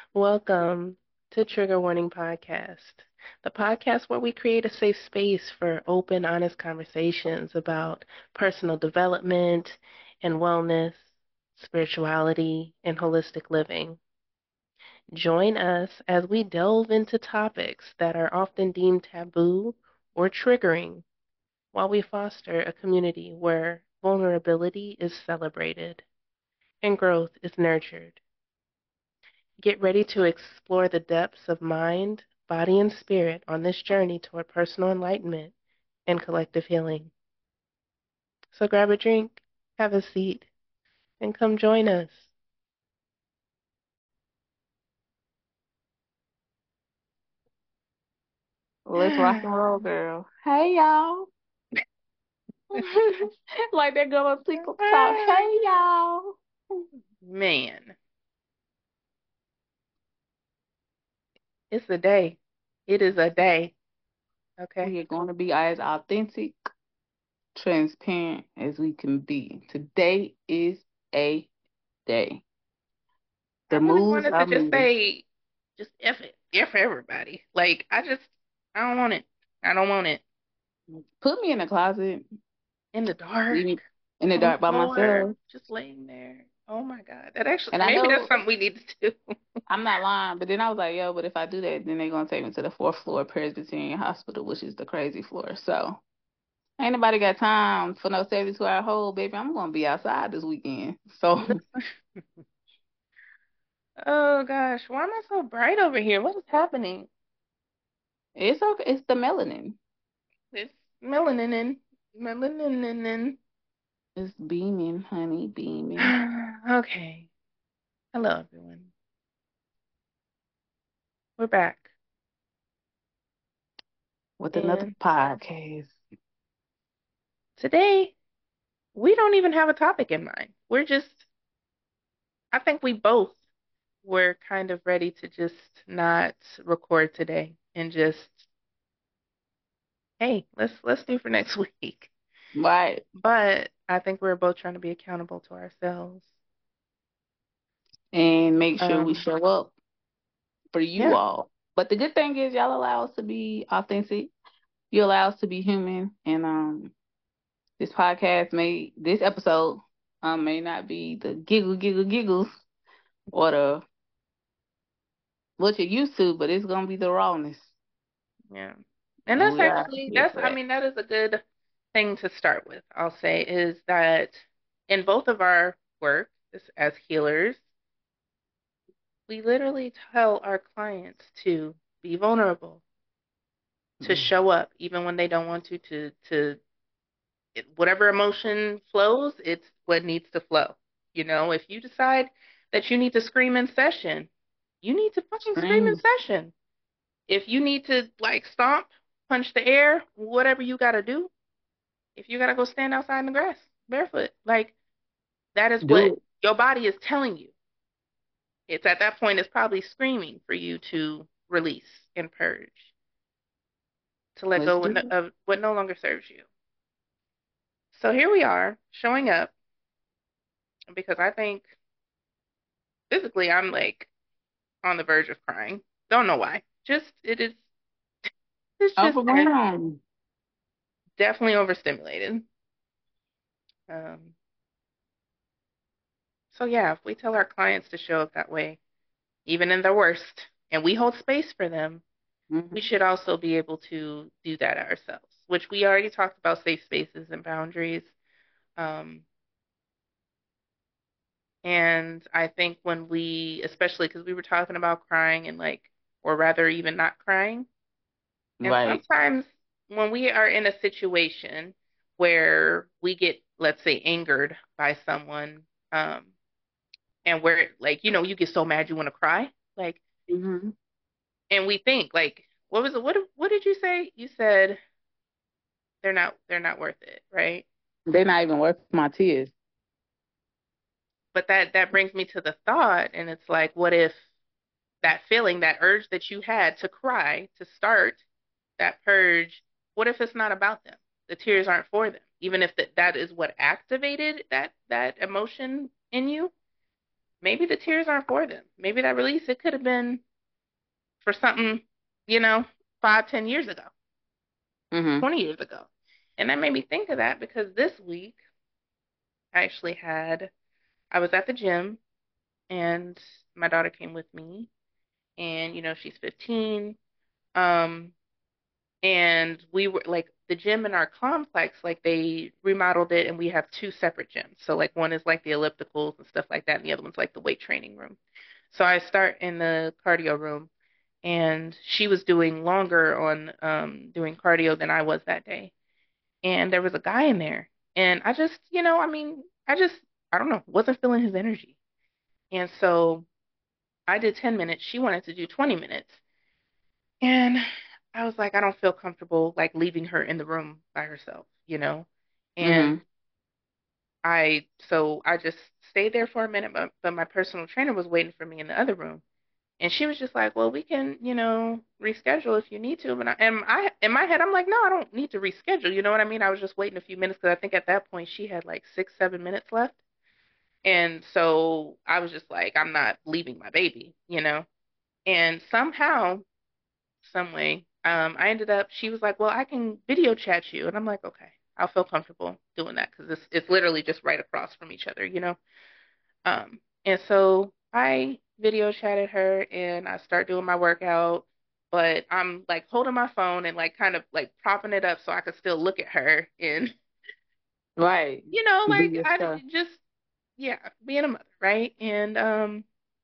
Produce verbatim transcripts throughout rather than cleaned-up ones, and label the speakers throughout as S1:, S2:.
S1: Welcome to Trigger Warning Podcast, the podcast where we create a safe space for open, honest conversations about personal development and wellness, spirituality, and holistic living. Join us as we delve into topics that are often deemed taboo or triggering while we foster a community where vulnerability is celebrated and growth is nurtured. Get ready to explore the depths of mind, body, and spirit on this journey toward personal enlightenment and collective healing. So grab a drink, have a seat, and come join us.
S2: Let's rock and roll, girl. Hey, y'all. Like that girl on TikTok. Hey, y'all.
S1: Man, it's a day. It is a day, okay?
S2: We are going to be as authentic, transparent as we can be. Today is a day.
S1: I
S2: The
S1: really
S2: moves
S1: wanted
S2: are
S1: to just
S2: moving.
S1: say, just F it. F everybody. Like, I just, I don't want it. I don't want it.
S2: Put me in the closet.
S1: In the
S2: Leave
S1: dark,
S2: me in the
S1: on the
S2: dark by
S1: floor,
S2: myself.
S1: just laying there. Oh my God. That actually,
S2: And I
S1: maybe that's
S2: know
S1: something we need to do.
S2: I'm not lying, but then I was like, yo, but if I do that, then they're going to take me to the fourth floor Presbyterian Hospital, which is the crazy floor. So ain't nobody got time for no seventy-two hour hold, baby. I'm going to be outside this weekend. So
S1: Oh gosh, why am I so bright over here? What is happening?
S2: it's okay. It's the melanin.
S1: It's melanin, melanin.
S2: It's beaming, honey, beaming.
S1: Okay. Hello, everyone. We're back.
S2: With another
S1: And
S2: podcast.
S1: today, we don't even have a topic in mind. We're just, I think we both were kind of ready to just not record today and just, hey, let's let's do for next week.
S2: Right.
S1: But I think we're both trying to be accountable to ourselves.
S2: And make sure we
S1: Um,
S2: show up for you
S1: yeah.
S2: all. But the good thing is y'all allow us to be authentic. You allow us to be human. And um this podcast may this episode um may not be the giggle giggle giggles or the what you're used to, but it's gonna be the rawness.
S1: Yeah. And
S2: And
S1: that's
S2: we are
S1: actually
S2: here
S1: that's
S2: for
S1: I
S2: that.
S1: mean that is a good thing to start with, I'll say, is that in both of our work as, as healers, we literally tell our clients to be vulnerable, to
S2: Yeah.
S1: show up even when they don't want to, to to it, whatever emotion flows, it's what needs to flow. You know, if you decide that you need to scream in session, you need to fucking scream in
S2: Scream.
S1: session. If you need to like stomp, punch the air, whatever you gotta do, if you gotta go stand outside in the grass barefoot, like that is
S2: Do
S1: what
S2: it.
S1: your body is telling you. It's at that point, it's probably screaming for you to release and purge, to let
S2: Let's
S1: go
S2: do it.
S1: of what no longer serves you. So here we are showing up because I think physically I'm like on the verge of crying. Don't know why. Just it is. It's just been
S2: Overwhelmed.
S1: definitely overstimulated. Um, so yeah, if we tell our clients to show up that way, even in their worst, and we hold space for them, we
S2: Hmm.
S1: should also be able to do that ourselves, which we already talked about safe spaces and boundaries. Um, and I think when we, especially because we were talking about crying and like, or rather even not crying, and
S2: Right.
S1: sometimes when we are in a situation where we get, let's say, angered by someone, um, and where like, you know, you get so mad you want to cry, like,
S2: Hmm.
S1: and we think like, what was it? What what did you say? You said they're not they're not worth it, right?
S2: They're not even worth my tears.
S1: But that that brings me to the thought, and it's like, what if that feeling, that urge that you had to cry to start that purge, what if it's not about them? The tears aren't for them, even if that that is what activated that that emotion in you. maybe the tears aren't for them. Maybe that release, it could have been for something, you know, five, ten years ago,
S2: Mhm.
S1: twenty years ago. And that made me think of that because this week I actually had, I was at the gym and my daughter came with me and, you know, she's fifteen. Um, and we were like the gym in our complex, like they remodeled it and we have two separate gyms. So like one is like the ellipticals and stuff like that, and the other one's like the weight training room. So I start in the cardio room and she was doing longer on um doing cardio than I was that day. And there was a guy in there. And I just, you know, I mean, I just I don't know, wasn't feeling his energy. And so I did ten minutes. She wanted to do twenty minutes. And I was like, I don't feel comfortable like leaving her in the room by herself, you know? And
S2: Mhm.
S1: I, so I just stayed there for a minute, but, but my personal trainer was waiting for me in the other room. And she was just like, well, we can, you know, reschedule if you need to. But I, and I, in my head, I'm like, no, I don't need to reschedule. You know what I mean? I was just waiting a few minutes because I think at that point she had like six, seven minutes left. And so I was just like, I'm not leaving my baby, you know? And somehow, some way. Um, I ended up, she was like, well, I can video chat you. And I'm like, okay, I'll feel comfortable doing that because it's, it's literally just right across from each other, you know? Um, and so I video chatted her and I start doing my workout, but I'm like holding my phone and like kind of like propping it up so I could still look at her and,
S2: Right.
S1: you know,
S2: Do
S1: like
S2: your
S1: I
S2: stuff.
S1: just, yeah, being a mother, right? And, um,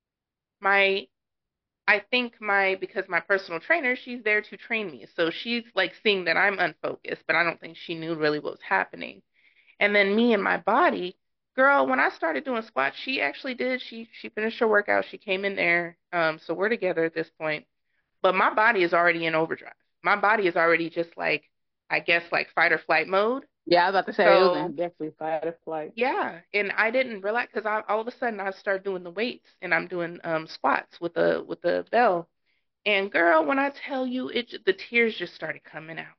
S1: my I think my because my personal trainer, she's there to train me. So she's like seeing that I'm unfocused, but I don't think she knew really what was happening. And then me and my body, girl, when I started doing squats, she actually did. She she finished her workout. She came in there. Um, so we're together at this point. But my body is already in overdrive. My body is already just like, I guess like fight or flight mode.
S2: Yeah, I was about to say it was
S1: So
S2: in definitely fight or flight.
S1: yeah, and I didn't realize because I all of a sudden I started doing the weights and I'm doing um squats with the with the bell. And girl, when I tell you it, the tears just started coming out.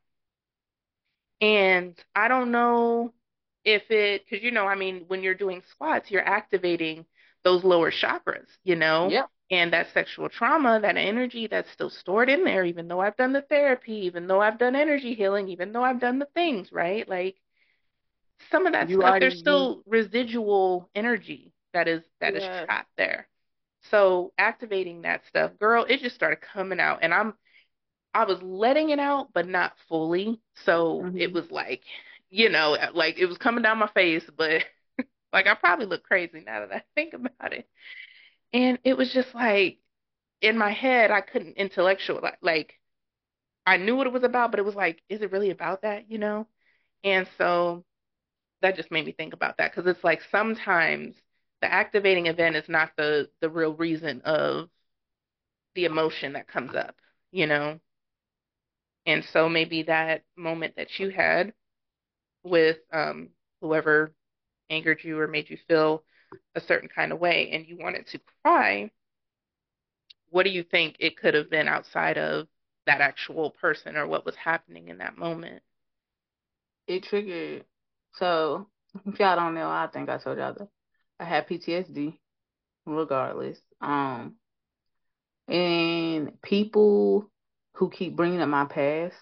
S1: And I don't know if it, because you know, I mean, when you're doing squats, you're activating those lower chakras, you know,
S2: Yep.
S1: and that sexual trauma, that energy that's still stored in there, even though I've done the therapy, even though I've done energy healing, even though I've done the things, right? Like some of that
S2: You
S1: stuff,
S2: already
S1: there's
S2: used.
S1: still residual energy that is that is
S2: Yeah.
S1: trapped there. So activating that stuff, girl, it just started coming out, and I'm I was letting it out, but not fully. So it
S2: Mhm.
S1: was like, you know, like it was coming down my face, but like I probably look crazy now that I think about it. And it was just like in my head, I couldn't intellectual like, like I knew what it was about, but it was like, is it really about that, you know? And so that just made me think about that because it's like sometimes the activating event is not the the real reason of the emotion that comes up, you know? And so maybe that moment that you had with um, whoever angered you or made you feel a certain kind of way and you wanted to cry, what do you think it could have been outside of that actual person or what was happening in that moment?
S2: It triggered. So if y'all don't know, I think I told y'all that I had P T S D regardless. Um, and people who keep bringing up my past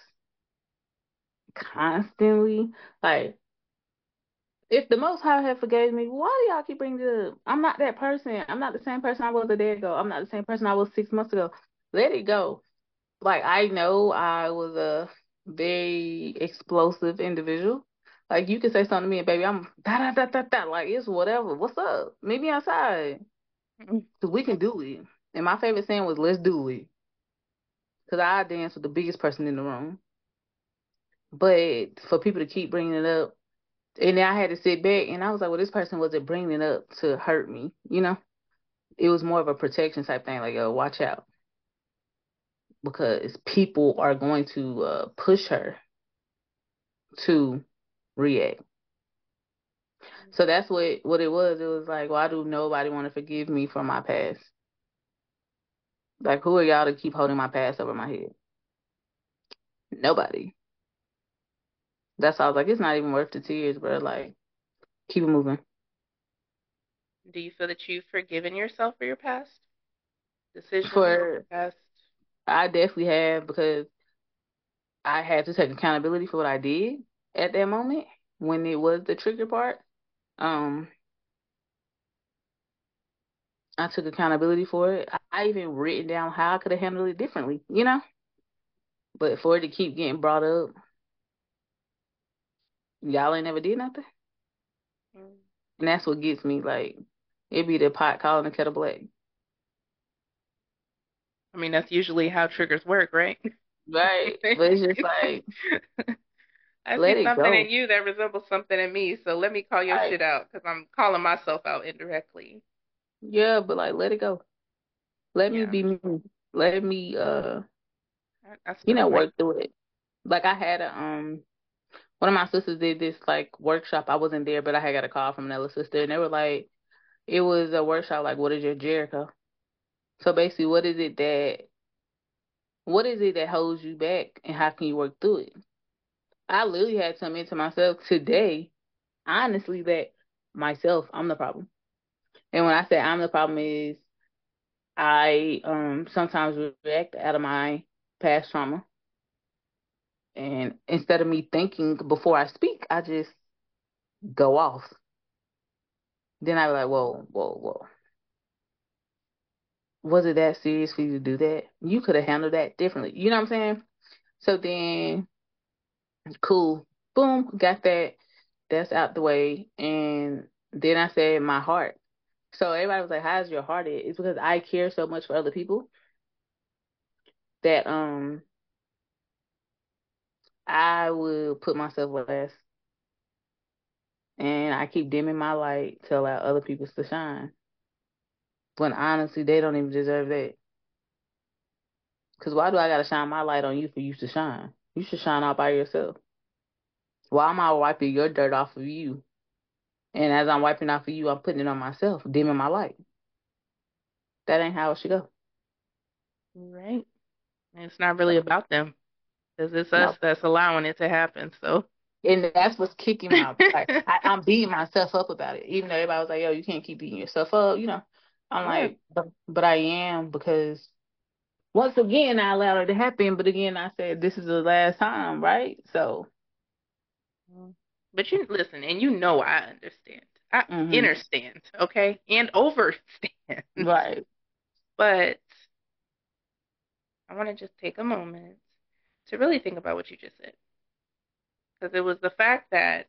S2: constantly, like if the Most High had forgave me, why do y'all keep bringing it up? I'm not that person. I'm not the same person I was a day ago. I'm not the same person I was six months ago. Let it go. Like I know I was a very explosive individual. Like you can say something to me and baby, I'm da da da da da. Like it's whatever. What's up? Meet me outside. Cause we can do it. And my favorite saying was let's do it. Cause I dance with the biggest person in the room. But for people to keep bringing it up, and then I had to sit back and I was like, well, this person wasn't bringing it up to hurt me. You know, it was more of a protection type thing. Like, yo, watch out because people are going to uh, push her to react. So that's what what it was. It was like, why do nobody want to forgive me for my past? Like, who are y'all to keep holding my past over my head? Nobody. That's why I was like, it's not even worth the tears, bro. Like, keep it moving.
S1: Do you feel that you've forgiven yourself for your past decisions,
S2: For
S1: past?
S2: I definitely have because I had to take accountability for what I did at that moment when it was the trigger part. Um, I took accountability for it. I, I even written down how I could have handled it differently, you know? But for it to keep getting brought up, y'all ain't never did nothing.
S1: Mm.
S2: And that's what gets me. Like, it be the pot calling the kettle black.
S1: I mean, that's usually how triggers work, right?
S2: Right. But it's just like,
S1: I
S2: let
S1: see
S2: it
S1: something in
S2: go.
S1: you that resembles something in me, so let me call your
S2: Like,
S1: shit out because I'm calling myself out indirectly.
S2: yeah, but like, let it go. Let me
S1: Yeah,
S2: be me. Let me, uh,
S1: I, I
S2: you
S1: still
S2: know,
S1: might.
S2: work through it. Like, I had a, um, one of my sisters did this like workshop. I wasn't there, but I had got a call from another sister, and they were like, it was a workshop like, what is your Jericho? So basically, what is it that what is it that holds you back, and how can you work through it? I literally had to admit to myself today, honestly, that myself, I'm the problem. And when I say I'm the problem, is I um sometimes react out of my past trauma, and instead of me thinking before I speak, I just go off. Then I be like, whoa, whoa, whoa. Was it that serious for you to do that? You could have handled that differently. You know what I'm saying? So then, cool, boom, got that. That's out the way. And then I said my heart. So everybody was like, "How's your heart?" At? It's because I care so much for other people that um I will put myself last, and I keep dimming my light to allow other people to shine. When honestly, they don't even deserve that. Because why do I gotta shine my light on you for you to shine? You should shine all by yourself. Why am I wiping your dirt off of you? And as I'm wiping off of you, I'm putting it on myself, dimming my light. That ain't how it should go.
S1: Right. And it's not really
S2: So,
S1: about them because it's us
S2: no.
S1: that's allowing it to happen. So,
S2: And that's what's kicking my like I, I'm beating myself up about it. Even though everybody was like, "Yo, you can't keep beating yourself up," you know. I'm
S1: yeah.
S2: like, but, but I am because once again I allowed it to happen. But again, I said this is the last time, right? So,
S1: Mm. But you listen, and you know I understand. I
S2: hmm
S1: understand, okay? And overstand.
S2: right.
S1: But I want to just take a moment to really think about what you just said. Because it was the fact that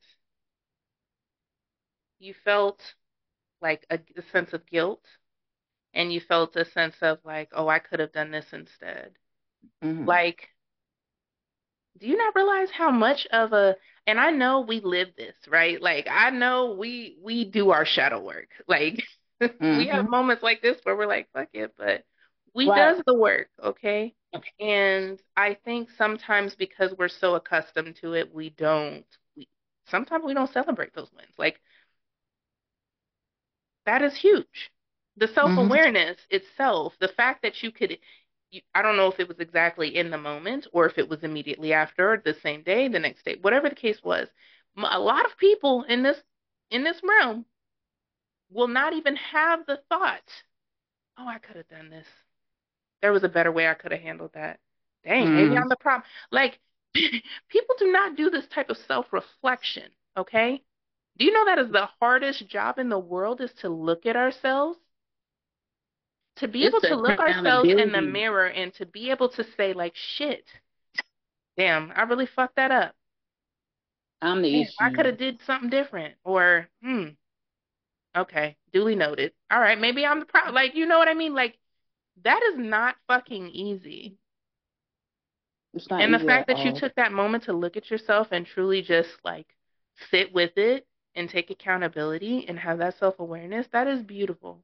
S1: you felt like a, a sense of guilt and you felt a sense of like, oh, I could have done this instead.
S2: hmm
S1: Like, do you not realize how much of a, and I know we live this, right? Like, I know we we do our shadow work. Like, we have
S2: hmm
S1: moments like this where we're like, fuck it, but we
S2: Right.
S1: does the work, okay? And I think sometimes because we're so accustomed to it, we don't we sometimes we don't celebrate those wins. Like that is huge. The
S2: hmm
S1: self-awareness itself, the fact that you could, you, I don't know if it was exactly in the moment or if it was immediately after, the same day, the next day, whatever the case was. A lot of people in this in this realm will not even have the thought, "Oh, I could have done this. There was a better way I could have handled that. Dang, maybe
S2: hmm
S1: I'm the problem." Like people do not do this type of self-reflection, okay? Do you know that is the hardest job in the world is to look at ourselves? To be
S2: It's
S1: able to
S2: the
S1: look ourselves in the
S2: accountability.
S1: mirror and to be able to say like, shit, damn, I really fucked that up.
S2: I'm the
S1: Damn, I could
S2: issue.
S1: have did something different. Or, hmm, okay, duly noted. All right, maybe I'm the problem. Like, you know what I mean? Like, that is not fucking easy.
S2: It's not
S1: And the
S2: easy
S1: fact
S2: at
S1: that you
S2: all.
S1: took that moment to look at yourself and truly just like sit with it and take accountability and have that self-awareness, that is beautiful.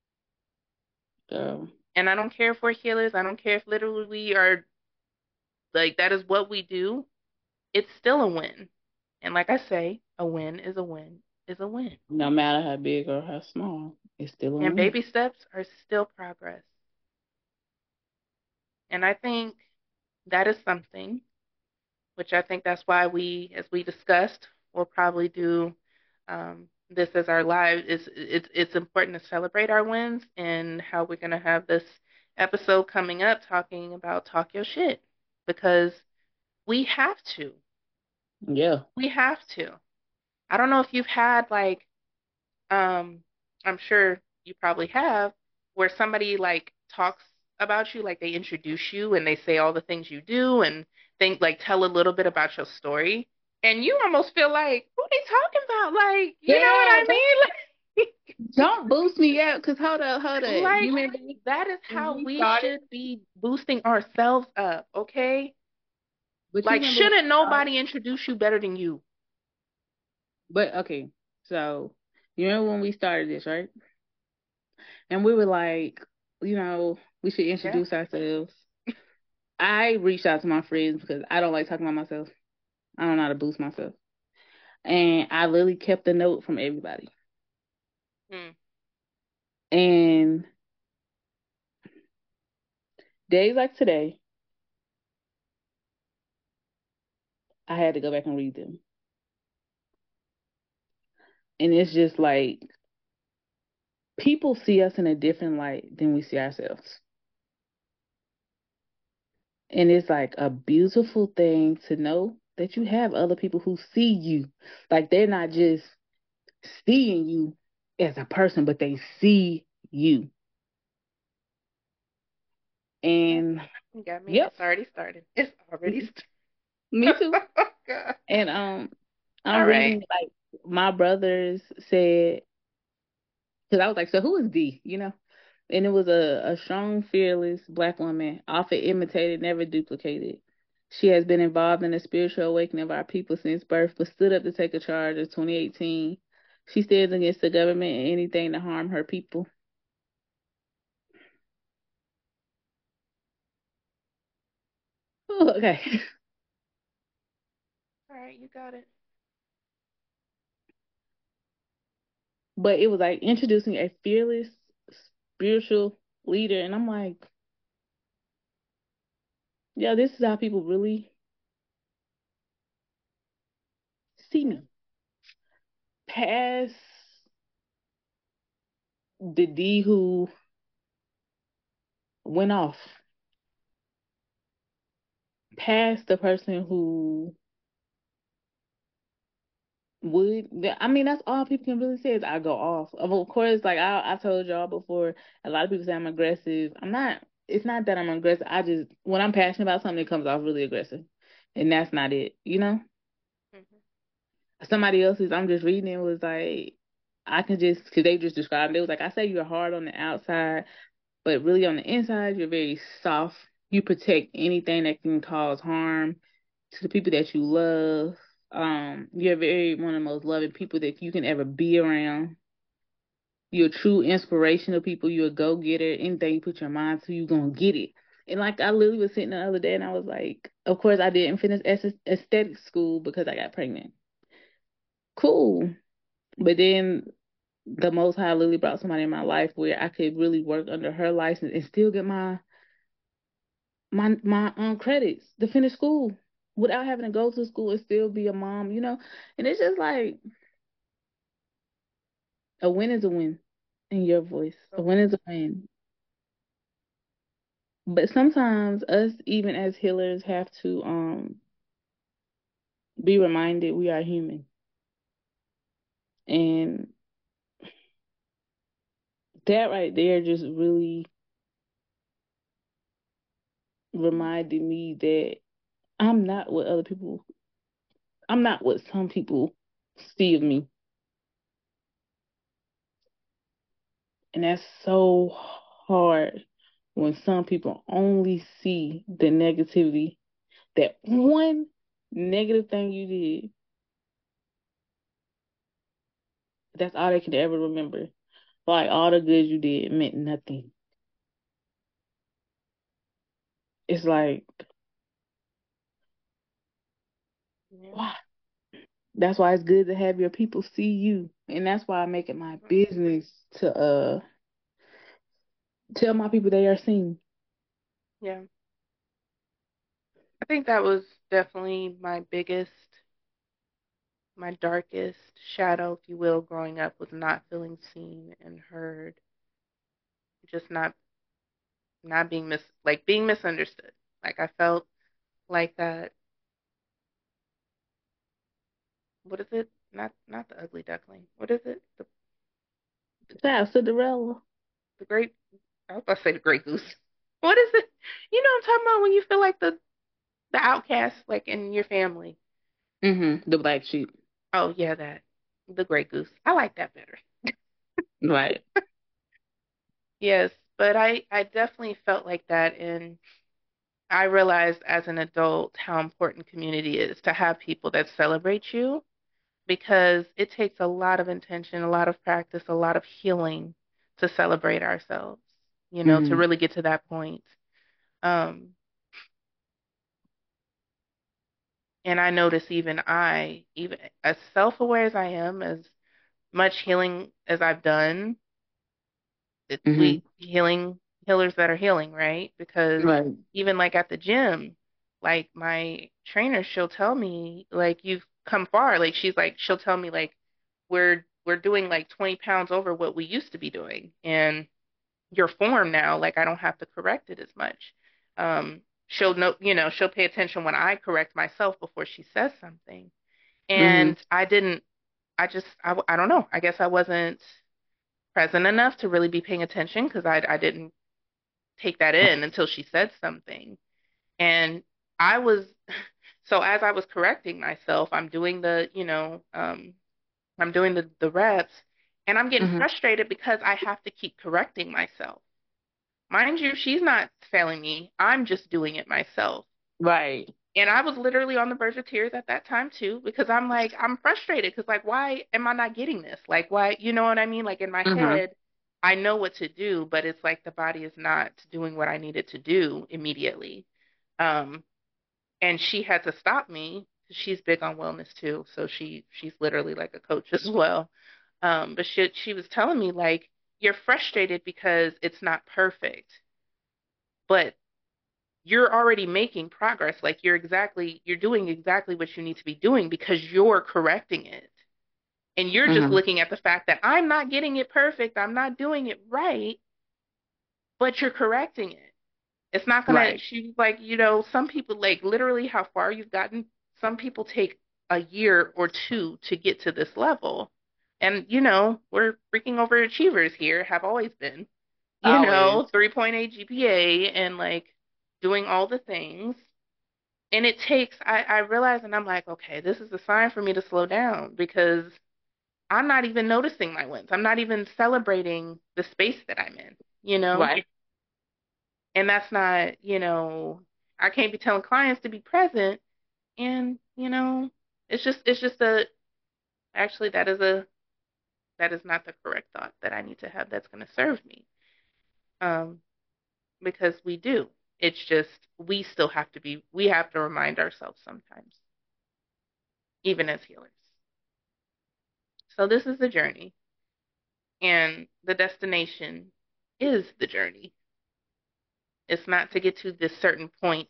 S2: So,
S1: And I don't care if we're healers. I don't care if literally we are like that is what we do. It's still a win. And like I say, a win is a win is a win.
S2: no matter how big or how small, it's still a
S1: And
S2: win.
S1: baby steps are still progress. And I think that is something which I think that's why we, as we discussed, will probably do. Um, this as our lives. It's it's it's important to celebrate our wins, and how we're gonna have this episode coming up talking about talk your shit, because we have to.
S2: Yeah.
S1: We have to. I don't know if you've had like um I'm sure you probably have, where somebody like talks about you, like they introduce you and they say all the things you do and think like tell a little bit about your story, and you almost feel like who they talking about, like, you know what
S2: Yeah,
S1: I
S2: don't,
S1: mean?
S2: don't boost me up, cause hold up, hold up.
S1: Like,
S2: You remember
S1: that is
S2: when
S1: how
S2: we
S1: we
S2: started?
S1: should be boosting ourselves up, okay?
S2: But you
S1: Like,
S2: remember when
S1: shouldn't
S2: we started?
S1: nobody introduce you better than you?
S2: But okay, so you remember when we started this, right? And we were like, you know, we should
S1: Yeah.
S2: introduce ourselves. I reached out to my friends because I don't like talking about myself. I don't know how to boost myself. And I literally kept a note from everybody.
S1: Hmm.
S2: And days like today, I had to go back and read them. And it's just like people see us in a different light than we see ourselves. And it's like a beautiful thing to know that you have other people who see you. Like they're not just seeing you as a person, but they see you.
S1: Yeah.
S2: And
S1: You got me.
S2: yep,
S1: It's already started. It's already
S2: m- me
S1: started.
S2: too.
S1: Oh, God.
S2: And um, I'm
S1: All right.
S2: reading like my brothers said, because I was like, so who is D? You know, and it was a, a strong, fearless black woman, often imitated, never duplicated. She has been involved in the spiritual awakening of our people since birth, but stood up to take a charge in twenty eighteen. She stands against the government and anything to harm her people. Okay.
S1: All right, you got it.
S2: But it was like introducing a fearless spiritual leader. And I'm like, yeah, this is how people really see
S1: Yeah.
S2: me. Past the D who went off, past the person who would. I mean, that's all people can really say is I go off. Of of course, like I, I told y'all before, a lot of people say I'm aggressive. I'm not. It's not that I'm aggressive. I just when I'm passionate about something, it comes off really aggressive, and that's not it. You know,
S1: Hmm.
S2: somebody else's. I'm just reading it was like I can just because they just described it. It was like I say you're hard on the outside, but really on the inside you're very soft. You protect anything that can cause harm to the people that you love. Um, you're very one of the most loving people that you can ever be around. You're a true inspirational people. You're a go getter. Anything you put your mind to, you're gonna get it. And like I literally was sitting the other day, and I was like, of course I didn't finish aesthetic school because I got pregnant. Cool, but then the Most High literally brought somebody in my life where I could really work under her license and still get my my my um credits to finish school without having to go to school and still be a mom, you know. And it's just like a win is a win in your voice. A
S1: So,
S2: win is a win. But sometimes us, even as healers, have to um be reminded we are human. And that right there just really reminded me that I'm not what other people I'm not what some people see of me. And that's so hard when some people only see the negativity. That one negative thing you did, that's all they can ever remember. Like all the good you did meant nothing. It's like,
S1: yeah.
S2: why? That's why it's good to have your people see you. And that's why I make it my business to uh tell my people they are seen.
S1: Yeah. I think that was definitely my biggest my darkest shadow, if you will, growing up was not feeling seen and heard, just not not being mis like being misunderstood. Like I felt like that. What is it? Not not the ugly duckling. What is it? The
S2: Child Cinderella.
S1: the great. I was about to say the great goose. What is it? You know what I'm talking about when you feel like the the outcast, like in your family.
S2: Mm-hmm. The black sheep.
S1: Oh yeah, that the great goose. I like that better.
S2: Right.
S1: Yes, but I I definitely felt like that, and I realized as an adult how important community is to have people that celebrate you because it takes a lot of intention, a lot of practice, a lot of healing to celebrate ourselves, you know, to
S2: Mm-hmm.
S1: really get to that point. Um, and I notice even I, even as self-aware as I am, as much healing as I've done, it,
S2: Mm-hmm.
S1: we healing healers that are healing, right? Because
S2: Right.
S1: even like at the gym, like my trainer, she'll tell me like you've come far. Like she's like she'll tell me like we're we're doing like twenty pounds over what we used to be doing, and your form now, like I don't have to correct it as much. Um, she'll know, you know, she'll pay attention when I correct myself before she says something.
S2: Mm-hmm.
S1: And I didn't, I just, I, I don't know. I guess I wasn't present enough to really be paying attention because I, I didn't take that in until she said something. And I was, so as I was correcting myself, I'm doing the, you know, um, I'm doing the, the reps and I'm getting
S2: Mm-hmm.
S1: frustrated because I have to keep correcting myself. Mind you, she's not failing me. I'm just doing it myself.
S2: Right.
S1: And I was literally on the verge of tears at that time too, because I'm like, I'm frustrated because like, why am I not getting this? Like, why, you know what I mean? Like in my
S2: Mm-hmm.
S1: head, I know what to do, but it's like the body is not doing what I need it to do immediately. Um, and she had to stop me. She's big on wellness too, so she she's literally like a coach as well. Um, but she she was telling me like, you're frustrated because it's not perfect, but you're already making progress. Like you're exactly, you're doing exactly what you need to be doing because you're correcting it. And you're just
S2: Mm-hmm.
S1: looking at the fact that I'm not getting it perfect, I'm not doing it right, but you're correcting it. It's not gonna,
S2: Right.
S1: she's like, you know, some people like literally how far you've gotten, some people take a year or two to get to this level. And, you know, we're freaking overachievers here, have always been, you
S2: Always.
S1: know, three point eight G P A and like doing all the things. And it takes, I, I realize, and I'm like, okay, this is a sign for me to slow down because I'm not even noticing my wins. I'm not even celebrating the space that I'm in, you know?
S2: Right.
S1: And that's not, you know, I can't be telling clients to be present. And, you know, it's just, it's just a, actually, that is a, that is not the correct thought that I need to have that's going to serve me. Um, because we do. It's just, we still have to be, we have to remind ourselves sometimes, even as healers. So this is the journey. And the destination is the journey. It's not to get to this certain point.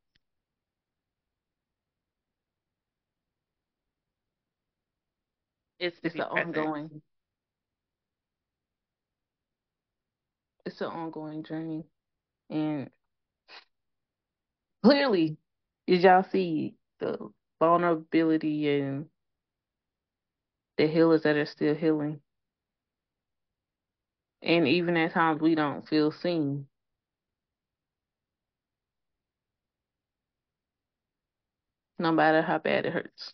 S1: It's to
S2: It's
S1: be
S2: an
S1: present.
S2: ongoing. It's an ongoing journey, and clearly, did y'all see the vulnerability and the healers that are still healing, and even at times we don't feel seen, no matter how bad it hurts.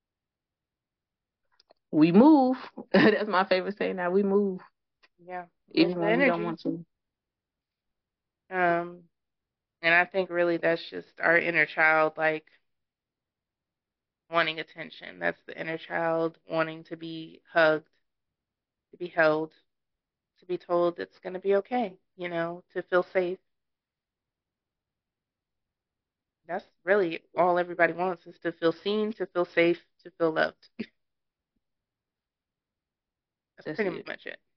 S2: We move. That's my favorite saying. Now we move,
S1: Yeah, move
S2: even
S1: the
S2: when we don't
S1: energy.
S2: want to.
S1: Um, and I think really that's just our inner child, like wanting attention. That's the inner child wanting to be hugged, to be held, to be told it's going to be okay, you know, to feel safe. That's really all everybody wants is to feel seen, to feel safe, to feel loved. That's
S2: That's
S1: pretty
S2: it.
S1: much it.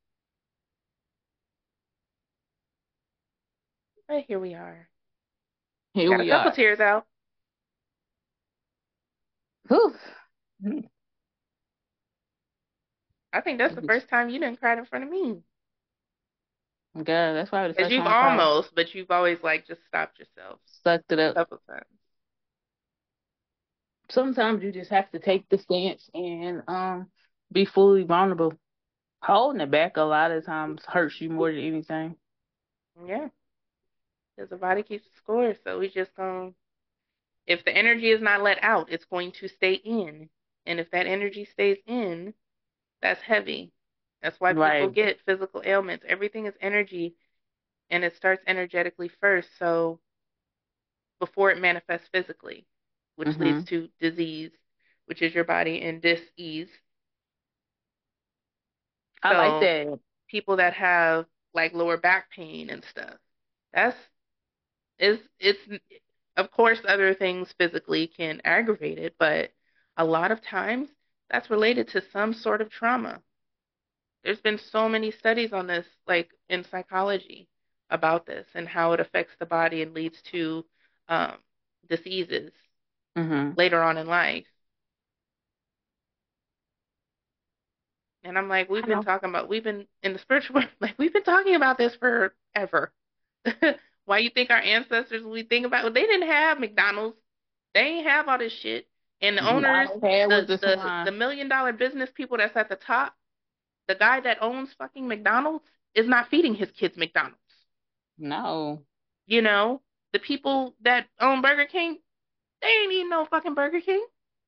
S1: But here we are.
S2: Here
S1: Got a
S2: we
S1: couple
S2: are.
S1: tears out.
S2: Whew.
S1: I think that's the first time you didn't cry in front of me.
S2: Girl, that's probably the
S1: Because
S2: first
S1: you've
S2: time I cried.
S1: almost, but you've always like just stopped yourself
S2: Sucked it
S1: a
S2: up.
S1: couple times.
S2: Sometimes you just have to take the stance and um be fully vulnerable. Holding it back a lot of times hurts you more than anything.
S1: Yeah, because the body keeps the score. So we just going to if the energy is not let out, it's going to stay in. And if that energy stays in, that's heavy. That's why people
S2: Right.
S1: get physical ailments. Everything is energy and it starts energetically first. So before it manifests physically, which leads
S2: Mhm.
S1: to disease, which is your body in dis-ease.
S2: I like
S1: So
S2: that.
S1: people that have like lower back pain and stuff, that's is it's of course other things physically can aggravate it, but a lot of times that's related to some sort of trauma. There's been so many studies on this, like in psychology, about this and how it affects the body and leads to um, diseases
S2: Mhm.
S1: later on in life. And I'm like, we've
S2: I
S1: been
S2: know.
S1: talking about, we've been in the spiritual world, like we've been talking about this forever. Why you think our ancestors, when we think about it, they didn't have McDonald's. They ain't have all this shit. And the owners,
S2: All I had was
S1: the
S2: the
S1: the the
S2: salon.
S1: million dollar business people that's at the top, the guy that owns fucking McDonald's is not feeding his kids McDonald's.
S2: No.
S1: You know, the people that own Burger King, they ain't eating no fucking Burger King.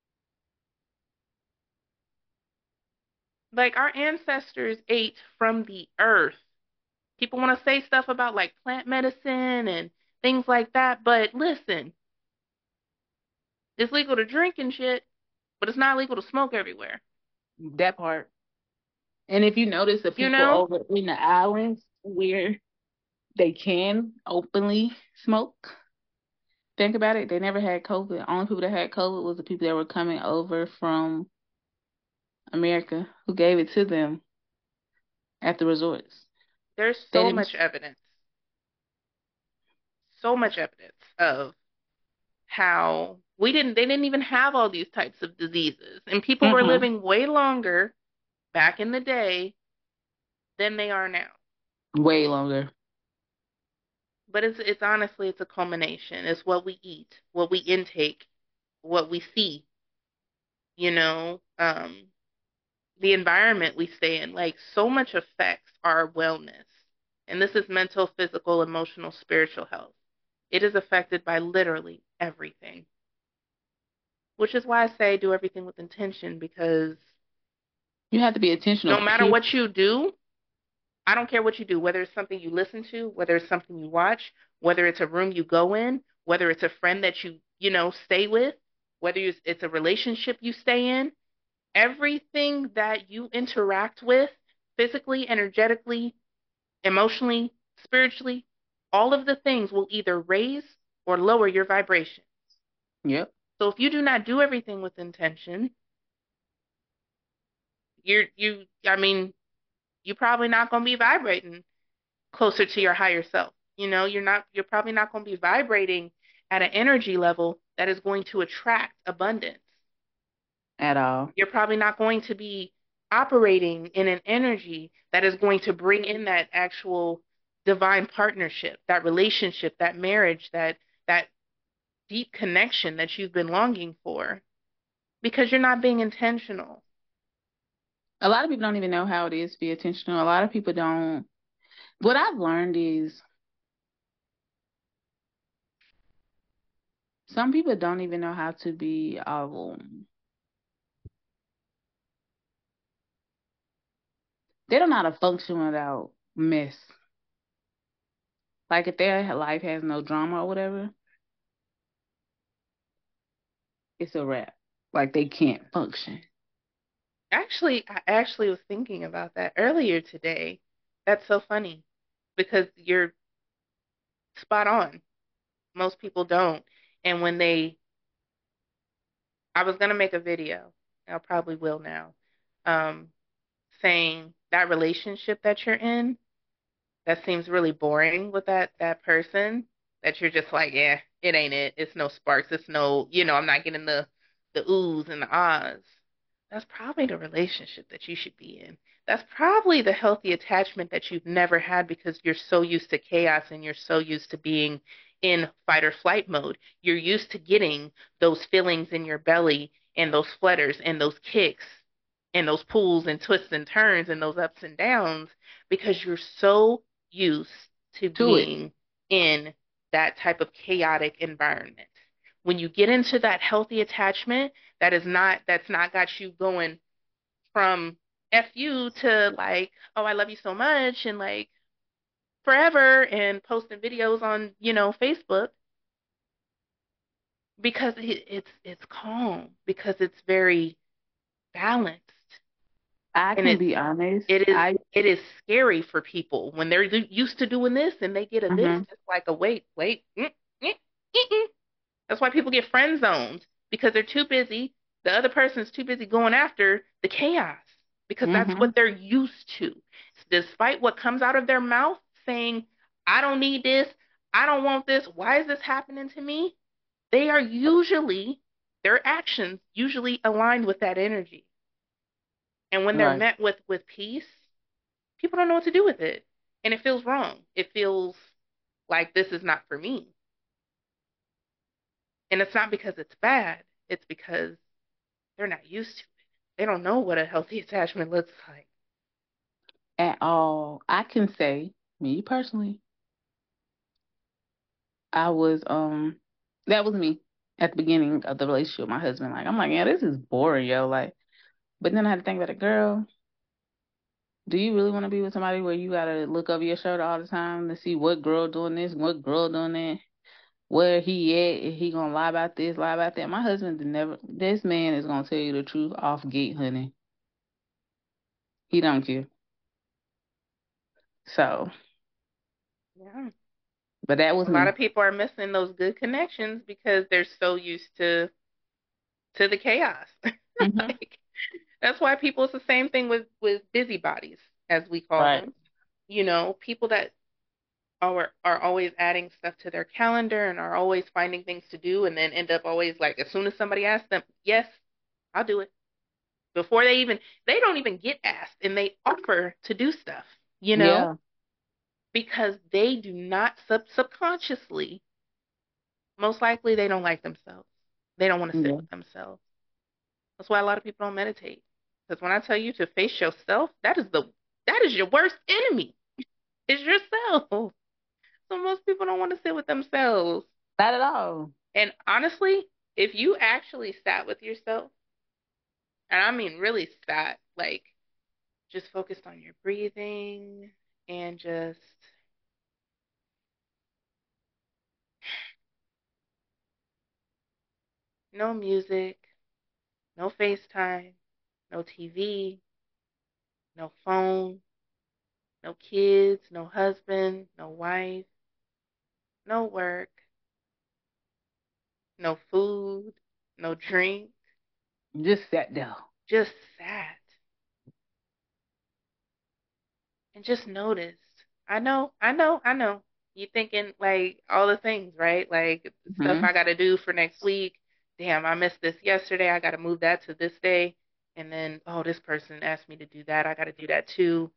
S1: Like our ancestors ate from the earth. People want to say stuff about like plant medicine and things like that, but listen, it's legal to drink and shit, but it's not legal to smoke everywhere.
S2: That part. And if you notice the
S1: You
S2: people
S1: know,
S2: over in the islands where they can openly smoke, think about it. They never had COVID. The only people that had COVID was the people that were coming over from America who gave it to them at the resorts.
S1: there's
S2: They
S1: so
S2: didn't.
S1: much evidence, so much evidence of how we didn't, they didn't even have all these types of diseases. And people were
S2: Mm-mm.
S1: living way longer back in the day than they are now.
S2: Way longer.
S1: But it's it's honestly it's a culmination. It's what we eat, what we intake, what we see, you know, um, the environment we stay in. Like so much affects our wellness. And this is mental, physical, emotional, spiritual health. It is affected by literally everything. Which is why I say do everything with intention because
S2: You have to be intentional.
S1: no matter
S2: Period.
S1: what you do, I don't care what you do, whether it's something you listen to, whether it's something you watch, whether it's a room you go in, whether it's a friend that you, you know, stay with, whether it's a relationship you stay in, everything that you interact with physically, energetically, emotionally, spiritually, all of the things will either raise or lower your vibration.
S2: Yep.
S1: So if you do not do everything with intention, you're you I mean, you're probably not going to be vibrating closer to your higher self. You know, you're not you're probably not going to be vibrating at an energy level that is going to attract abundance.
S2: At all.
S1: You're probably not going to be operating in an energy that is going to bring in that actual divine partnership, that relationship, that marriage, that that deep connection that you've been longing for because you're not being intentional.
S2: A lot of people don't even know how it is to be intentional. A lot of people don't. What I've learned is some people don't even know how to be um they don't know how to function without mess. Like if their life has no drama or whatever, it's a wrap. Like they can't function.
S1: Actually, I actually was thinking about that earlier today. That's so funny because you're spot on. Most people don't. And when they, I was gonna make a video, I probably will now, um, saying that relationship that you're in, that seems really boring with that that person, that you're just like, yeah, it ain't it. It's no sparks. It's no, you know, I'm not getting the the oohs and the ahs. That's probably the relationship that you should be in. That's probably the healthy attachment that you've never had because you're so used to chaos and you're so used to being in fight or flight mode. You're used to getting those feelings in your belly and those flutters and those kicks and those pulls and twists and turns and those ups and downs because you're so used to
S2: To it.
S1: being in that type of chaotic environment. When you get into that healthy attachment, that is not that's not got you going from F you to like, oh, I love you so much and like forever and posting videos on, you know, Facebook because it, it's it's calm, because it's very balanced.
S2: I
S1: And
S2: can
S1: it's
S2: be honest.
S1: it is
S2: I
S1: it is scary for people when they're used to doing this and they get a this,
S2: hmm
S1: it's like a wait, wait. Mm, mm, mm, mm. That's why people get friend zoned because they're too busy. The other person's too busy going after the chaos because that's
S2: hmm
S1: what they're used to. Despite what comes out of their mouth saying, I don't need this, I don't want this, why is this happening to me? They are usually, their actions usually aligned with that energy. And when they're
S2: Right.
S1: met with, with peace, people don't know what to do with it. And it feels wrong. It feels like this is not for me. And it's not because it's bad, it's because they're not used to it. They don't know what a healthy attachment looks like.
S2: At all. I can say, me personally, I was um that was me at the beginning of the relationship with my husband. Like I'm like, yeah, this is boring, yo. Like, but then I had to think about it, girl. Do you really want to be with somebody where you gotta look over your shoulder all the time to see what girl doing this, what girl doing that, where he at? Is he gonna lie about this, lie about that? My husband did never. This man is gonna tell you the truth off gate, honey. He don't care. So,
S1: Yeah.
S2: but that was
S1: A lot
S2: me.
S1: of people are missing those good connections because they're so used to to the chaos.
S2: Hmm.
S1: Like that's why people it's the same thing with with busybodies as we call
S2: Right.
S1: them. You know, people that are are always adding stuff to their calendar and are always finding things to do and then end up always like as soon as somebody asks them, "Yes, I'll do it." Before they even they don't even get asked and they offer to do stuff, you know?
S2: Yeah.
S1: Because they do not sub subconsciously, most likely they don't like themselves. They don't want to sit
S2: Yeah.
S1: with themselves. That's why a lot of people don't meditate. Because when I tell you to face yourself, that is the that is your worst enemy. Is yourself. So most people don't want to sit with themselves.
S2: Not at all.
S1: And honestly, if you actually sat with yourself, and I mean really sat, like just focused on your breathing and just no music, no FaceTime, no T V, no phone, no kids, no husband, no wife, no work, no food, no drink,
S2: Just sat there.
S1: just sat and just noticed. I know, I know, I know. You thinking like all the things, right? Like stuff
S2: Hmm.
S1: I got to do for next week. Damn, I missed this yesterday. I got to move that to this day. And then, oh, this person asked me to do that. I got to do that too.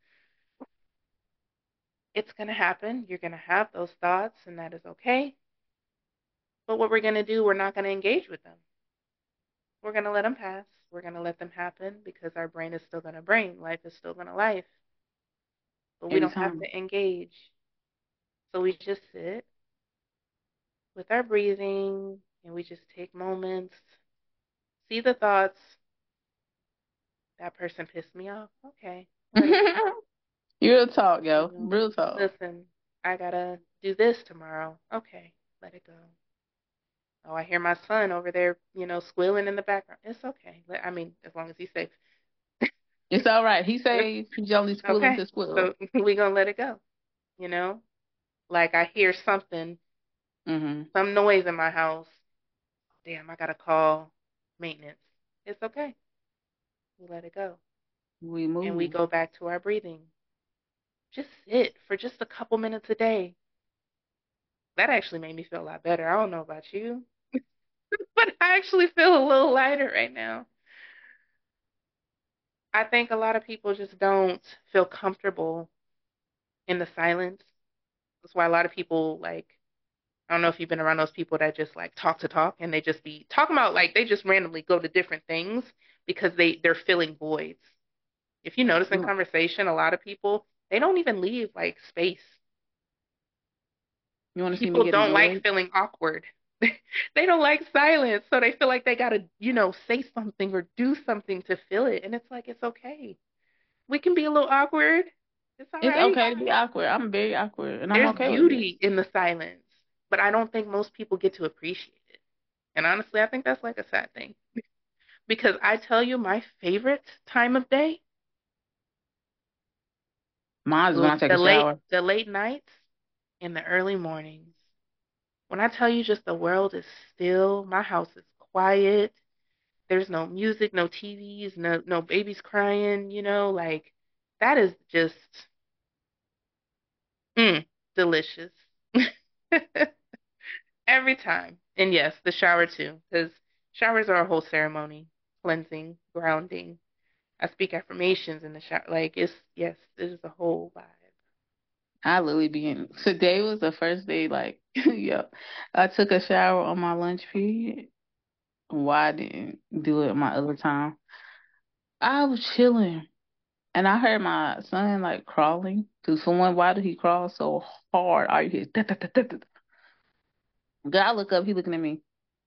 S1: It's going to happen. You're going to have those thoughts, and that is okay. But what we're going to do, we're not going to engage with them. We're going to let them pass. We're going to let them happen because our brain is still going to brain. Life is still going to life. But we don't have
S2: Anytime.
S1: to engage. So we just sit with our breathing and we just take moments, see the thoughts. That person pissed me off. Okay, let it go.
S2: Real talk,
S1: You
S2: yo.
S1: know,
S2: Real talk.
S1: listen, I gotta do this tomorrow. Okay, let it go. Oh, I hear my son over there, you know, squealing in the background. It's okay. I mean, as long as he's safe.
S2: It's all right. He say he's only squealing
S1: Okay,
S2: to squeal.
S1: so we gonna let it go. You know, like I hear something,
S2: Hmm.
S1: some noise in my house. Damn, I gotta call maintenance. It's okay. We let it go.
S2: We
S1: And we
S2: move.
S1: go back to our breathing. Just sit for just a couple minutes a day. That actually made me feel a lot better. I don't know about you, but I actually feel a little lighter right now. I think a lot of people just don't feel comfortable in the silence. That's why a lot of people like I don't know if you've been around those people that just like talk to talk and they just be talking about like they just randomly go to different things because they they're filling voids. If you notice in
S2: You
S1: conversation, a lot of people they don't even leave like space.
S2: you want to see me
S1: People
S2: get
S1: don't like
S2: annoyed?
S1: feeling awkward. They don't like silence, so they feel like they gotta, you know, say something or do something to fill it. And it's like it's okay. We can be a little awkward. It's all
S2: It's
S1: right.
S2: okay to be awkward. I'm very awkward, and I'm
S1: There's
S2: okay with it.
S1: beauty in the silence, but I don't think most people get to appreciate it. And honestly, I think that's like a sad thing. Because I tell you, my favorite time of day,
S2: Mine's when I take
S1: the
S2: a
S1: late
S2: shower.
S1: the late nights and the early mornings. When I tell you just the world is still, my house is quiet. There's no music, no T Vs, no no babies crying, you know, like that is just mm, delicious. Every time. And yes, the shower too, because showers are a whole ceremony, cleansing, grounding. I speak affirmations in the shower. Like it's yes, it is a whole vibe.
S2: I literally be in. Today was the first day, like, yo, I took a shower on my lunch period. Why I didn't do it my other time? I was chilling, and I heard my son like crawling. Cause for one, why did he crawl so hard? Are you hear? "Da, da, da, da, da." Then I look up, he looking at me,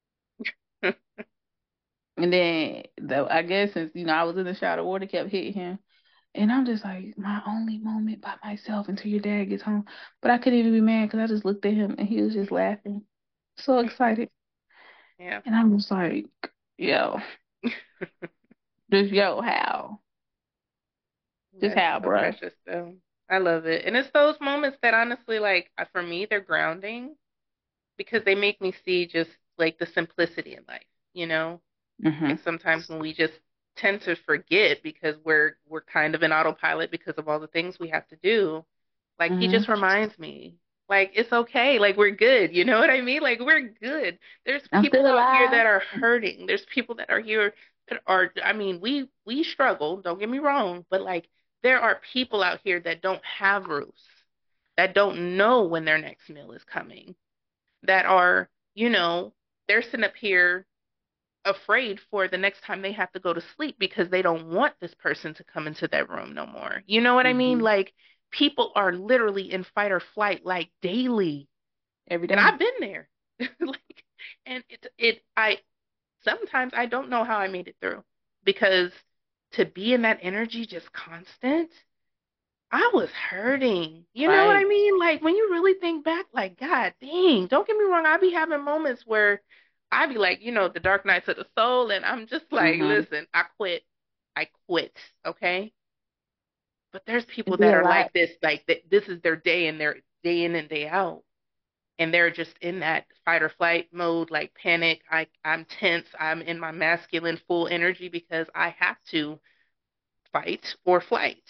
S2: and then the, I guess since you know I was in the shower, the water kept hitting him. And I'm just like, my only moment by myself until your dad gets home. But I couldn't even be mad because I just looked at him and he was just laughing, so excited.
S1: Yeah.
S2: And I'm just like, yo, just yo, how? Just
S1: That's
S2: how,
S1: so
S2: bro?
S1: precious though. I love it. And it's those moments that honestly like uh, for me they're grounding because they make me see just like the simplicity in life, you know?
S2: Mhm.
S1: Like sometimes when we just tend to forget because we're we're kind of in autopilot because of all the things we have to do. Like he
S2: Mhm.
S1: just reminds me, like it's okay, like we're good, you know what I mean? Like we're good. There's
S2: I'm
S1: people
S2: still
S1: out here
S2: alive.
S1: that are hurting. There's people that are here that are I mean, we we struggle, don't get me wrong, but like there are people out here that don't have roofs, that don't know when their next meal is coming, that are, you know, they're sitting up here afraid for the next time they have to go to sleep because they don't want this person to come into their room no more. You know what I mean?
S2: Mhm.
S1: Like people are literally in fight or flight like daily.
S2: Every
S1: And
S2: day.
S1: I've been there. Like and it it I sometimes I don't know how I made it through because to be in that energy just constant, I was hurting. You know what I
S2: Right.
S1: mean? Like when you really think back, like, God dang, don't get me wrong, I be having moments where I be like, you know, the dark nights of the soul, and I'm just like,
S2: Mhm.
S1: listen, I quit. I quit, okay? But there's
S2: It
S1: people
S2: be
S1: that
S2: a
S1: are
S2: lot.
S1: like this, like th this is their day and they're day in and day out. And they're just in that fight or flight mode, like panic. I I'm tense. I'm in my masculine full energy because I have to fight or flight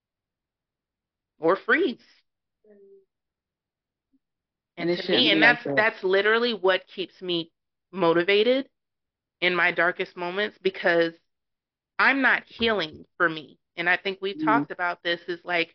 S1: or freeze. And
S2: And it
S1: to
S2: shouldn't
S1: me,
S2: be
S1: and
S2: like
S1: that's
S2: that.
S1: that's literally what keeps me motivated in my darkest moments because I'm not healing for me. And I think we've
S2: Mhm.
S1: talked about this is like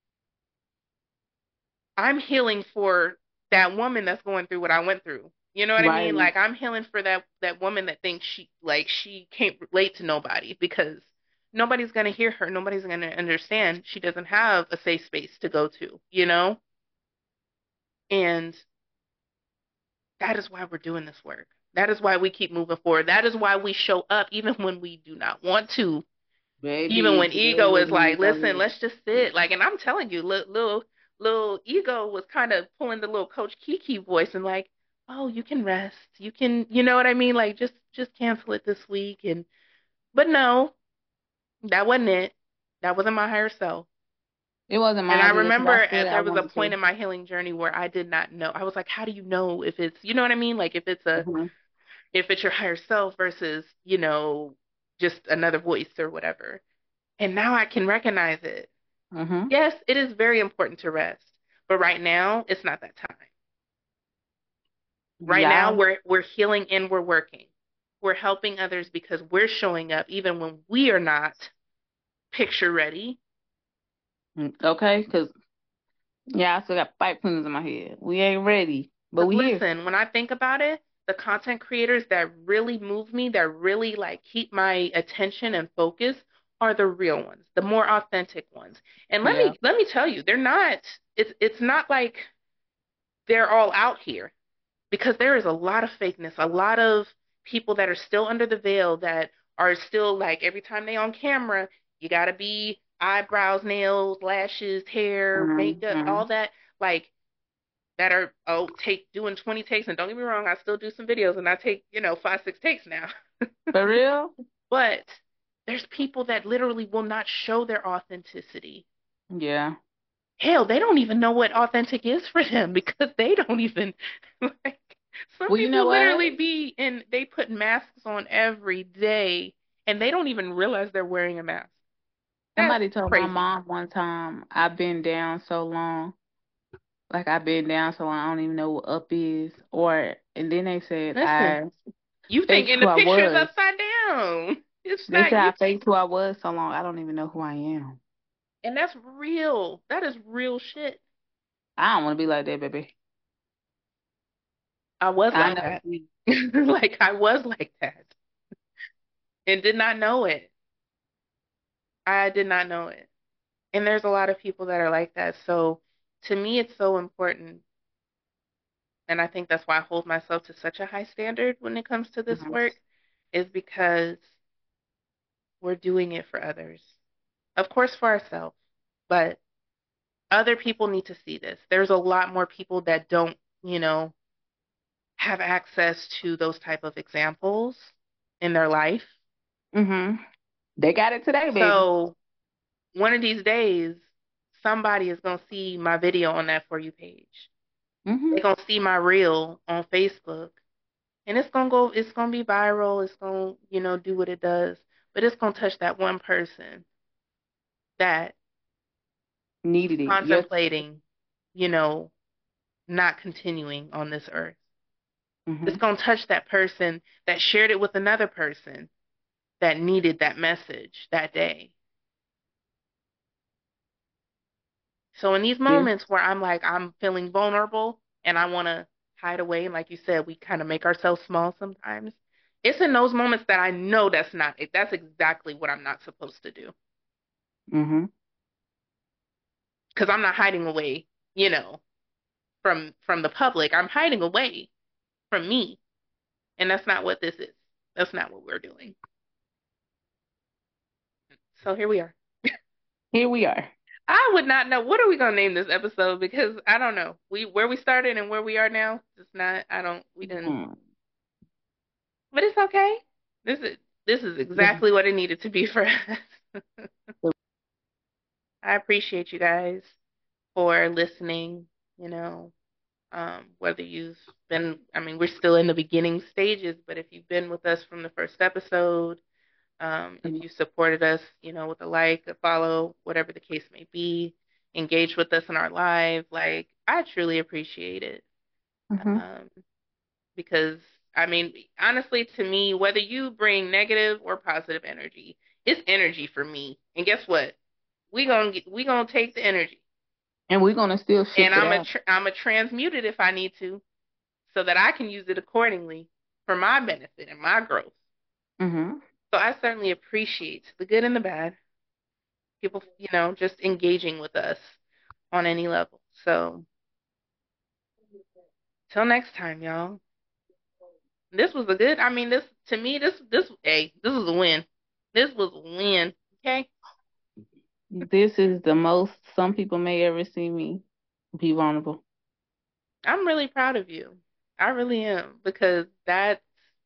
S1: I'm healing for that woman that's going through what I went through. You know what I mean?
S2: Right.
S1: Like I'm healing for that that woman that thinks she like she can't relate to nobody because nobody's going to hear her, nobody's going to understand. She doesn't have a safe space to go to, you know? And that is why we're doing this work. That is why we keep moving forward. That is why we show up even when we do not want to. Even
S2: Baby,
S1: when
S2: today
S1: ego
S2: was
S1: is
S2: one
S1: like,
S2: of
S1: listen,
S2: those.
S1: let's just sit. Like, and I'm telling you, little little, little ego was kind of pulling the little Coach Kiki voice and like, oh, you can rest. You can, you know what I mean? Like, just just cancel it this week. And but no, that wasn't it. That wasn't my higher self.
S2: It wasn't
S1: And I
S2: mine either because I
S1: remember
S2: said
S1: uh,
S2: I
S1: there was a
S2: wanted
S1: point
S2: to.
S1: in my healing journey where I did not know. I was like, how do you know if it's, you know what I mean? Like if it's a
S2: Mhm.
S1: if it's your higher self versus, you know, just another voice or whatever. And now I can recognize it.
S2: Mhm.
S1: Yes, it is very important to rest, but right now it's not that time. Right now
S2: Yeah.
S1: we're we're healing and we're working. We're helping others because we're showing up even when we are not. picture ready.
S2: Mm, okay, because yeah, I still got pipe cleaners in my head. We ain't ready, but
S1: Because
S2: we here.
S1: listen, when I think about it, the content creators that really move me, that really like keep my attention and focus are the real ones, the more authentic ones. And let
S2: Yeah.
S1: me let me tell you, they're not it's it's not like they're all out here because there is a lot of fakeness, a lot of people that are still under the veil that are still like every time they on camera, you gotta be eyebrows, nails, lashes, hair, makeup,
S2: Mm-hmm.
S1: all that. Like that are oh take doing twenty takes, and don't get me wrong, I still do some videos and I take you know five six takes now.
S2: For real?
S1: But there's people that literally will not show their authenticity.
S2: Yeah.
S1: Hell, they don't even know what authentic is for them because they don't even like some
S2: Well, you know
S1: people
S2: what?
S1: literally be and they put masks on every day and they don't even realize they're wearing a mask. That's
S2: Somebody told my
S1: crazy.
S2: mom one time, I've been down so long. Like I've been down so long, I don't even know what up is. Or and then they said
S1: Listen,
S2: I
S1: you think
S2: faked
S1: in
S2: who
S1: the
S2: I
S1: picture is
S2: was.
S1: upside down. It's
S2: They
S1: not
S2: said
S1: you.
S2: I faked who I was so long, I don't even know who I am.
S1: And that's real. That is real shit.
S2: I don't want to be like that, baby.
S1: I was
S2: I
S1: like
S2: know.
S1: that. Like I was like that and did not know it. I did not know it. And there's a lot of people that are like that. So to me, it's so important. And I think that's why I hold myself to such a high standard when it comes to this
S2: Mhm.
S1: work, is because we're doing it for others. Of course, for ourselves, but other people need to see this. There's a lot more people that don't, you know, have access to those type of examples in their life.
S2: Mhm. They got it today, baby.
S1: So one of these days, somebody is going to see my video on that For You page.
S2: Mhm.
S1: They're going to see my reel on Facebook. And it's going to go, it's going to be viral. It's going to, you know, do what it does. But it's going to touch that one person that
S2: Needed it. Yes.
S1: contemplating, you know, not continuing on this earth. It's
S2: Mhm.
S1: going to touch that person that shared it with another person that needed that message that day. So in these
S2: This.
S1: moments where I'm like, I'm feeling vulnerable and I want to hide away, and like you said, we kind of make ourselves small sometimes. It's in those moments that I know that's not it. That's exactly what I'm not supposed to do.
S2: Mhm.
S1: Because I'm not hiding away, you know, from from the public. I'm hiding away from me, and that's not what this is. That's not what we're doing. So here we are.
S2: Here we are.
S1: I would not know what are we gonna name this episode because I don't know. We where we started and where we are now. It's not. I don't. We didn't.
S2: Mm.
S1: But it's okay. This is this is exactly what it needed to be for us. I appreciate you guys for listening, you know, um, whether you've been, I mean, we're still in the beginning stages, but if you've been with us from the first episode, um, if you supported us, you know, with a like, a follow, whatever the case may be, engage with us in our live, like, I truly appreciate it.
S2: Mhm.
S1: Um, because I mean, honestly, to me, whether you bring negative or positive energy, it's energy for me. And guess what? We gonna get, we gonna take the energy,
S2: And we're gonna still
S1: and
S2: shift it
S1: I'm a
S2: out.
S1: tr- I'm a transmute it if I need to, so that I can use it accordingly for my benefit and my growth.
S2: Mhm.
S1: So I certainly appreciate the good and the bad. People, you know, just engaging with us on any level. So till next time, y'all. This was a good. I mean, this to me, this this hey, this was a win. This was a win. Okay.
S2: This is the most some people may ever see me be vulnerable.
S1: I'm really proud of you. I really am because that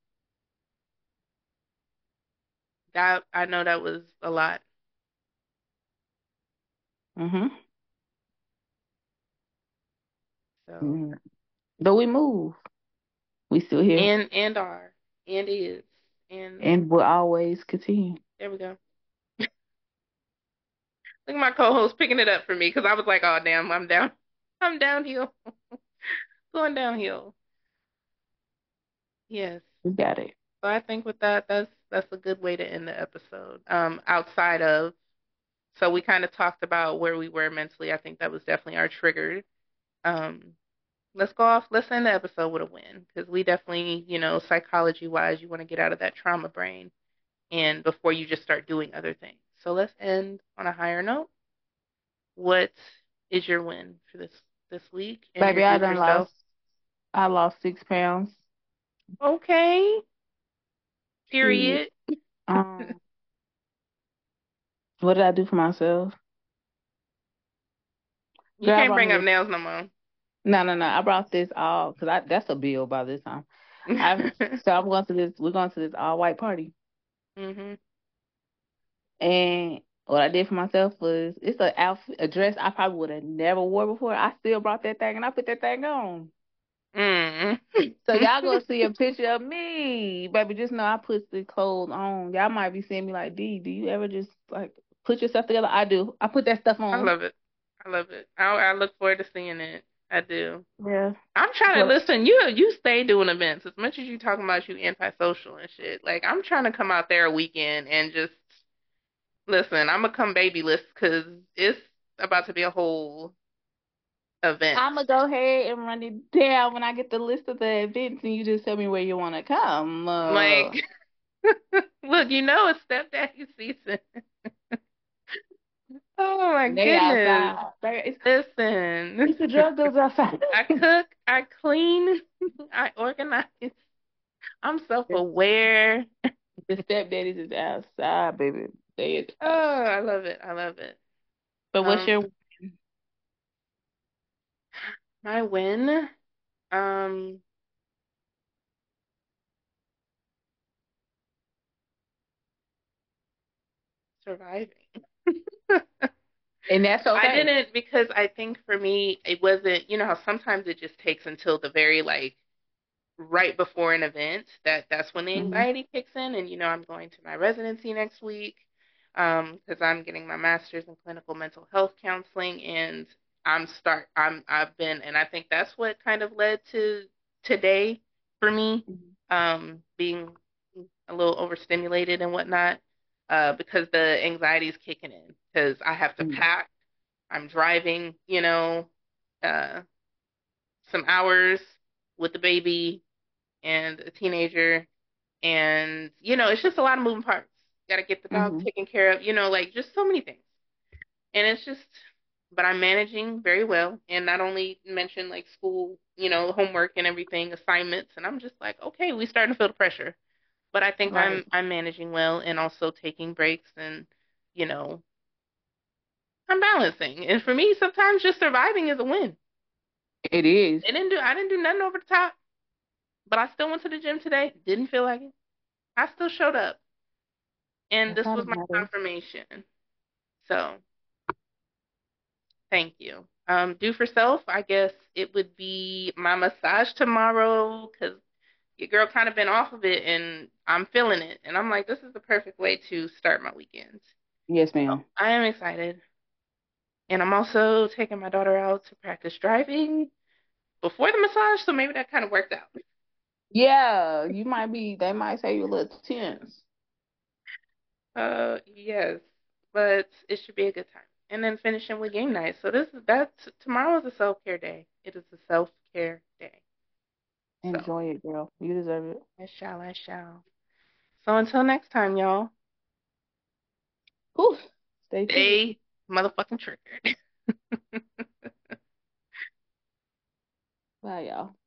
S1: that I know that was a lot.
S2: Mhm.
S1: So
S2: Mhm. But we move. We still here,
S1: and and are and is and
S2: and we'll always continue.
S1: there we go. Look at my co-host picking it up for me because I was like, oh damn, I'm down. I'm downhill, going downhill. Yes.
S2: We got it.
S1: So I think with that, that's that's a good way to end the episode. Um, outside of So we kind of talked about where we were mentally. I think that was definitely our trigger. Um, let's go off. Let's end the episode with a win because we definitely, you know, psychology wise, you want to get out of that trauma brain and before you just start doing other things. So let's end on a higher note. What is your win for this this week and your
S2: Baby, I
S1: do for
S2: done
S1: self?
S2: lost. I lost six pounds.
S1: Okay,
S2: Shit.
S1: period.
S2: Um, what did I do for myself?
S1: You
S2: Girl, I
S1: can't
S2: brought me
S1: bring up
S2: this.
S1: nails no more.
S2: No, no, no. I brought this all because I that's a bill by this time. I so I'm going to this. We're going to this all white party,
S1: Mhm.
S2: and what I did for myself was it's an outfit, a dress I probably would have never wore before. I still brought that thing and I put that thing on.
S1: Mm.
S2: So y'all gonna see a picture of me, baby. Just know I put the clothes on. Y'all might be seeing me like, D, do you ever just like put yourself together? I do. I put that stuff
S1: I
S2: on.
S1: love it. I love it. I I look forward to seeing it. I do.
S2: Yeah.
S1: I'm trying to
S2: So
S1: listen. You you stay doing events as much as you talking about you antisocial and shit. Like I'm trying to come out there a weekend and just listen. I'm gonna come babyless because it's about to be a whole event.
S2: I'm gonna go ahead and run it down when I get the list of the events, and you just tell me where you want to come. Uh,
S1: Like, look, you know it's stepdaddy season. Oh my
S2: they
S1: goodness.
S2: outside. They- It's,
S1: Listen,
S2: it's the drug dealers outside.
S1: I cook, I clean, I organize. I'm
S2: the,
S1: self-aware.
S2: the stepdaddies is outside, baby. They is
S1: Oh,
S2: outside.
S1: I love it. I love it.
S2: But what's
S1: Um,
S2: your
S1: my win, um, surviving.
S2: and that's
S1: I
S2: okay.
S1: didn't because I think for me it wasn't, you know how sometimes it just takes until the very like right before an event that that's when the
S2: Hmm.
S1: anxiety kicks in and you know I'm going to my residency next week um because I'm getting my master's in clinical mental health counseling and I'm start I'm I've been and I think that's what kind of led to today for me um being a little overstimulated and whatnot uh because the anxiety is kicking in because I have to
S2: Hmm.
S1: pack. I'm driving, you know, uh some hours with the baby and a teenager. And, you know, it's just a lot of moving parts. Got to get the dog
S2: Hmm.
S1: taken care of, you know, like just so many things. And it's just, but I'm managing very well. And not only mention like school, you know, homework and everything, assignments. And I'm just like, okay, we starting to feel the pressure. But I think
S2: Right.
S1: I'm I'm managing well and also taking breaks and, you know, I'm balancing. And for me, sometimes just surviving is a win.
S2: It is.
S1: It didn't do I didn't do nothing over the top, but I still went to the gym today. Didn't feel like it. I still showed up. And
S2: That's
S1: this
S2: all
S1: was
S2: that
S1: my
S2: matters.
S1: confirmation. So thank you. Um, do for self, I guess it would be my massage tomorrow because your girl kind of been off of it and I'm feeling it. And I'm like, this is the perfect way to start my weekends.
S2: Yes,
S1: So
S2: ma'am.
S1: I am excited. And I'm also taking my daughter out to practice driving before the massage, so maybe that kind of worked out.
S2: Yeah, you might be. They might say you're a little tense.
S1: Uh, yes, but it should be a good time. And then finishing with game night. So this is that's tomorrow is a self care day. It is a self care day. So
S2: Enjoy it, girl. You deserve it.
S1: I shall, I shall. So until next time, y'all,
S2: Whew. Stay triggered.
S1: stay motherfucking triggered.
S2: Bye, y'all.